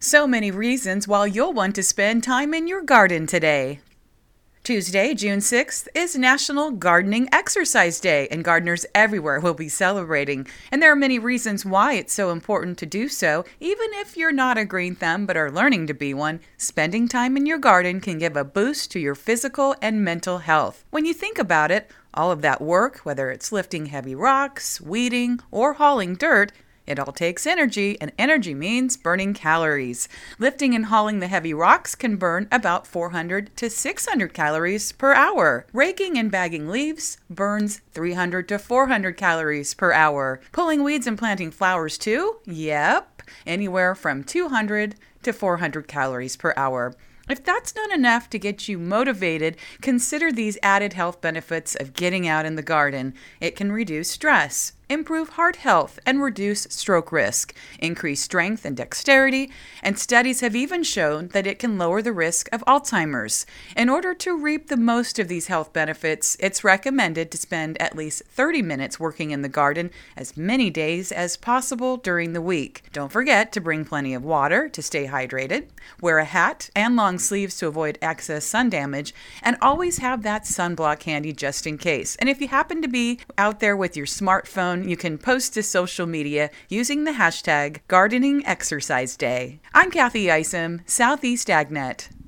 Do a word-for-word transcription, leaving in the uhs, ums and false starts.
So many reasons why you'll want to spend time in your garden today. Tuesday, June sixth, is National Gardening Exercise Day, and gardeners everywhere will be celebrating. And there are many reasons why it's so important to do so. Even if you're not a green thumb but are learning to be one, spending time in your garden can give a boost to your physical and mental health. When you think about it, all of that work, whether it's lifting heavy rocks, weeding, or hauling dirt, it all takes energy, and energy means burning calories. Lifting and hauling the heavy rocks can burn about four hundred to six hundred calories per hour. Raking and bagging leaves burns three hundred to four hundred calories per hour. Pulling weeds and planting flowers too? Yep, anywhere from two hundred to four hundred calories per hour. If that's not enough to get you motivated, consider these added health benefits of getting out in the garden. It can reduce stress, improve heart health, and reduce stroke risk, increase strength and dexterity, and studies have even shown that it can lower the risk of Alzheimer's. In order to reap the most of these health benefits, it's recommended to spend at least thirty minutes working in the garden as many days as possible during the week. Don't forget to bring plenty of water to stay hydrated, wear a hat and long sleeves to avoid excess sun damage, and always have that sunblock handy just in case. And if you happen to be out there with your smartphone, you can post to social media using the hashtag Gardening Exercise Day. I'm Kathy Isom, Southeast AgNet.